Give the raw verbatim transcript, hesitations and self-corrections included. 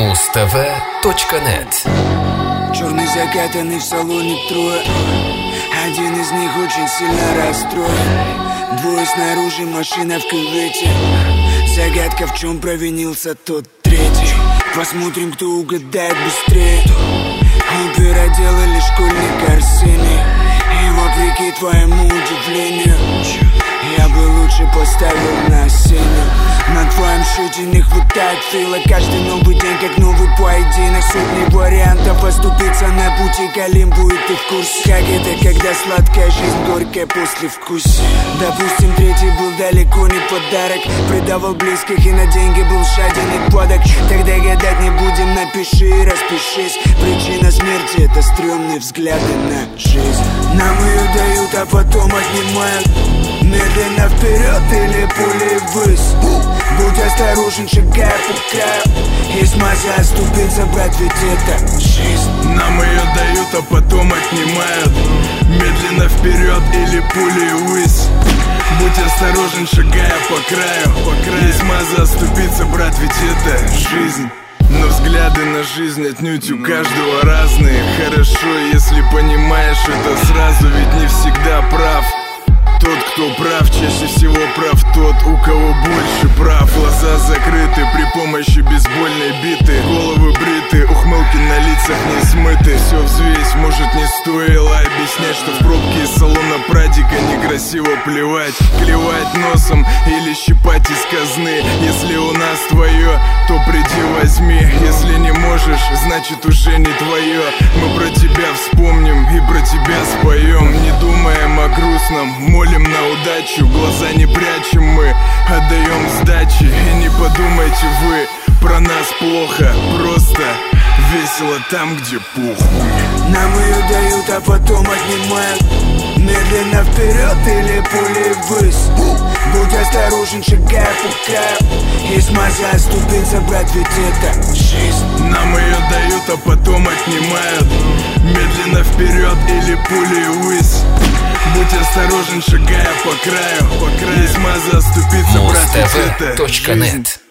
муз тв точка нет. Черный закатанный в салоне трое. Один из них очень сильно расстроен. Двое снаружи, машина в кювете. Загадка, в чем провинился тот третий. Посмотрим, кто угадает быстрее. Опера делали школьник Арсений. И вопреки твоему удивлению, я бы лучше поставил на сцену. На твоем счете не хватает фила. Каждый новый день как новый поединок. Сотни вариантов оступиться на пути к Олимпу. И ты в курсе, как это, когда сладкая жизнь горькая после вкуса. Допустим, третий был далеко не подарок. Предавал близких и на деньги был жаден и падок. Тогда гадать не будем, напиши и распишись. Причина смерти — это стрёмные взгляды на жизнь. Нам ее дают, а потом отнимают. Медленно вперед или пулей ввысь. Будь осторожен, шагая по краю. Есть маза оступиться, брат, ведь это жизнь. Нам ее дают, а потом отнимают. Медленно вперед или пулей ввысь. Будь осторожен, шагая по краю, по краю. Есть маза оступиться, брат, ведь это жизнь. Но взгляды на жизнь отнюдь у каждого разные. Хорошо, если понимаешь это сразу, ведь не всегда прав тот, кто прав, чаще всего прав тот, у кого больше прав. Глаза закрыты при помощи бейсбольной биты. Головы бриты, ухмылки на лицах не смыты. Все взвесь, может не стоило объяснять, что в пробке из салона прадика некрасиво плевать. Клевать носом или щипать из казны. Если у нас твое, то приди возьми. Если не можешь, значит уже не твое. Мы про тебя вспомним и про тебя споем. Не думаем о грустном, молим на удачу. Глаза не прячем мы, отдаем сдачи. И не подумайте вы про нас плохо. Просто весело там, где похуй. Нам ее дают, а потом отнимают. Медленно вперед или пулей ввысь. Будь осторожен, шагая по краю. Есть маза оступиться, брат, ведь это жизнь. Нам ее дают, а потом отнимают. Медленно вперед или пулей ввысь. Будь осторожен, шагая по краю, по краю. Есть маза оступиться, брат, ведь это муз тв точка нет.